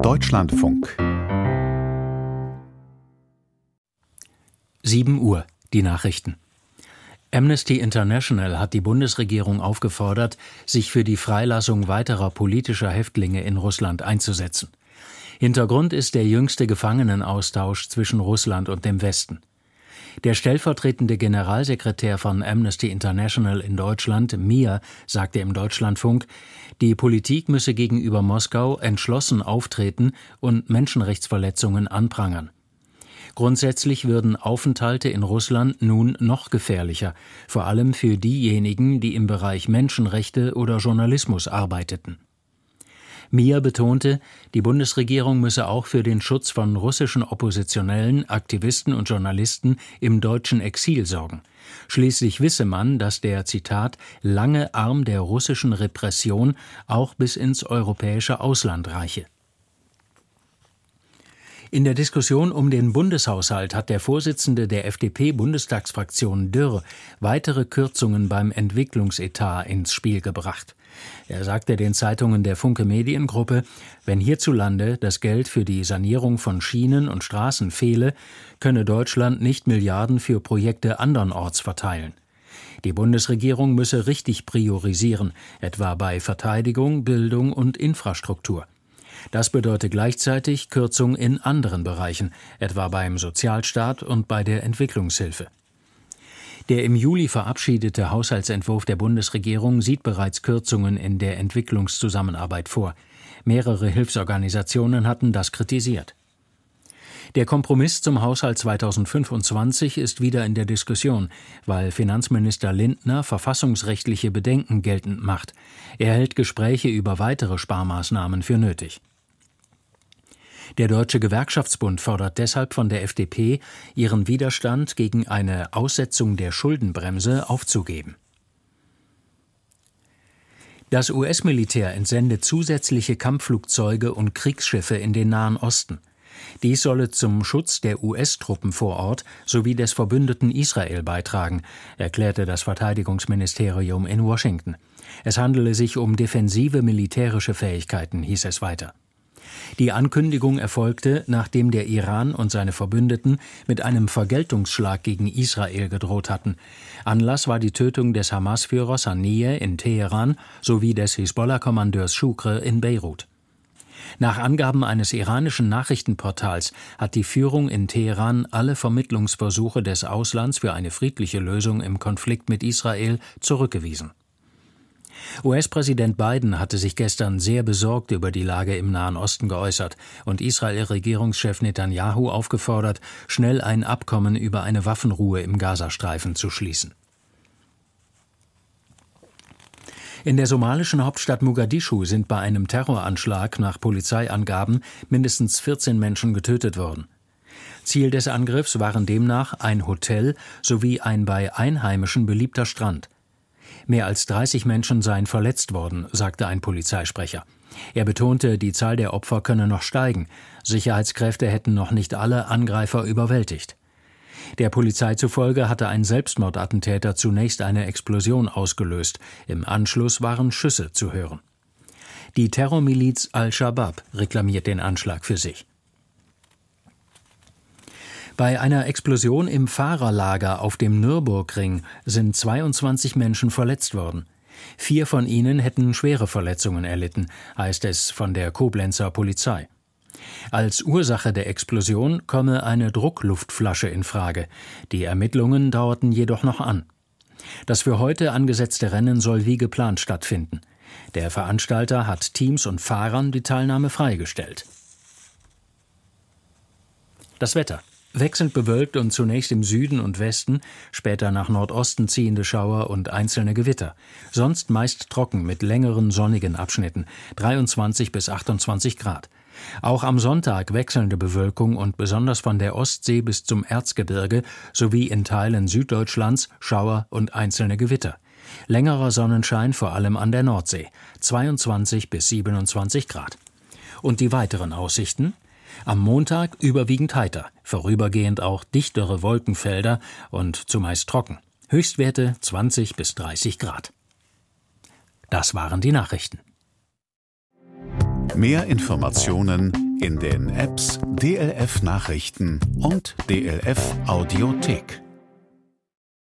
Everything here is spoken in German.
Deutschlandfunk 7 Uhr, die Nachrichten. Amnesty International hat die Bundesregierung aufgefordert, sich für die Freilassung weiterer politischer Häftlinge in Russland einzusetzen. Hintergrund ist der jüngste Gefangenenaustausch zwischen Russland und dem Westen. Der stellvertretende Generalsekretär von Amnesty International in Deutschland, Mir, sagte im Deutschlandfunk, die Politik müsse gegenüber Moskau entschlossen auftreten und Menschenrechtsverletzungen anprangern. Grundsätzlich würden Aufenthalte in Russland nun noch gefährlicher, vor allem für diejenigen, die im Bereich Menschenrechte oder Journalismus arbeiteten. Mir betonte, die Bundesregierung müsse auch für den Schutz von russischen Oppositionellen, Aktivisten und Journalisten im deutschen Exil sorgen. Schließlich wisse man, dass der, Zitat, lange Arm der russischen Repression auch bis ins europäische Ausland reiche. In der Diskussion um den Bundeshaushalt hat der Vorsitzende der FDP-Bundestagsfraktion Dürr weitere Kürzungen beim Entwicklungsetat ins Spiel gebracht. Er sagte den Zeitungen der Funke Mediengruppe, wenn hierzulande das Geld für die Sanierung von Schienen und Straßen fehle, könne Deutschland nicht Milliarden für Projekte andernorts verteilen. Die Bundesregierung müsse richtig priorisieren, etwa bei Verteidigung, Bildung und Infrastruktur. Das bedeutet gleichzeitig Kürzung in anderen Bereichen, etwa beim Sozialstaat und bei der Entwicklungshilfe. Der im Juli verabschiedete Haushaltsentwurf der Bundesregierung sieht bereits Kürzungen in der Entwicklungszusammenarbeit vor. Mehrere Hilfsorganisationen hatten das kritisiert. Der Kompromiss zum Haushalt 2025 ist wieder in der Diskussion, weil Finanzminister Lindner verfassungsrechtliche Bedenken geltend macht. Er hält Gespräche über weitere Sparmaßnahmen für nötig. Der Deutsche Gewerkschaftsbund fordert deshalb von der FDP, ihren Widerstand gegen eine Aussetzung der Schuldenbremse aufzugeben. Das US-Militär entsendet zusätzliche Kampfflugzeuge und Kriegsschiffe in den Nahen Osten. Dies solle zum Schutz der US-Truppen vor Ort sowie des Verbündeten Israel beitragen, erklärte das Verteidigungsministerium in Washington. Es handele sich um defensive militärische Fähigkeiten, hieß es weiter. Die Ankündigung erfolgte, nachdem der Iran und seine Verbündeten mit einem Vergeltungsschlag gegen Israel gedroht hatten. Anlass war die Tötung des Hamas-Führers Haniyeh in Teheran sowie des Hisbollah-Kommandeurs Shukr in Beirut. Nach Angaben eines iranischen Nachrichtenportals hat die Führung in Teheran alle Vermittlungsversuche des Auslands für eine friedliche Lösung im Konflikt mit Israel zurückgewiesen. US-Präsident Biden hatte sich gestern sehr besorgt über die Lage im Nahen Osten geäußert und Israel-Regierungschef Netanyahu aufgefordert, schnell ein Abkommen über eine Waffenruhe im Gazastreifen zu schließen. In der somalischen Hauptstadt Mogadischu sind bei einem Terroranschlag nach Polizeiangaben mindestens 14 Menschen getötet worden. Ziel des Angriffs waren demnach ein Hotel sowie ein bei Einheimischen beliebter Strand. Mehr als 30 Menschen seien verletzt worden, sagte ein Polizeisprecher. Er betonte, die Zahl der Opfer könne noch steigen. Sicherheitskräfte hätten noch nicht alle Angreifer überwältigt. Der Polizei zufolge hatte ein Selbstmordattentäter zunächst eine Explosion ausgelöst. Im Anschluss waren Schüsse zu hören. Die Terrormiliz Al-Shabaab reklamiert den Anschlag für sich. Bei einer Explosion im Fahrerlager auf dem Nürburgring sind 22 Menschen verletzt worden. 4 von ihnen hätten schwere Verletzungen erlitten, heißt es von der Koblenzer Polizei. Als Ursache der Explosion komme eine Druckluftflasche in Frage. Die Ermittlungen dauerten jedoch noch an. Das für heute angesetzte Rennen soll wie geplant stattfinden. Der Veranstalter hat Teams und Fahrern die Teilnahme freigestellt. Das Wetter. Wechselnd bewölkt und zunächst im Süden und Westen, später nach Nordosten ziehende Schauer und einzelne Gewitter. Sonst meist trocken mit längeren sonnigen Abschnitten, 23 bis 28 Grad. Auch am Sonntag wechselnde Bewölkung und besonders von der Ostsee bis zum Erzgebirge sowie in Teilen Süddeutschlands Schauer und einzelne Gewitter. Längerer Sonnenschein vor allem an der Nordsee, 22 bis 27 Grad. Und die weiteren Aussichten? Am Montag überwiegend heiter, vorübergehend auch dichtere Wolkenfelder und zumeist trocken. Höchstwerte 20 bis 30 Grad. Das waren die Nachrichten. Mehr Informationen in den Apps DLF Nachrichten und DLF Audiothek.